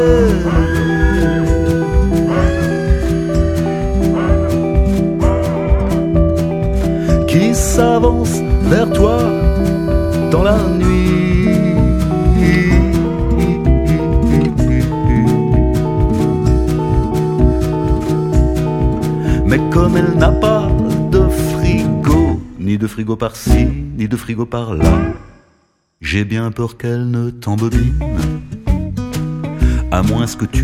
qui s'avance vers toi dans la nuit. Mais comme elle n'a pas de frigo, ni de frigo par-ci, ni de frigo par-là, j'ai bien peur qu'elle ne t'embobine, à moins que tu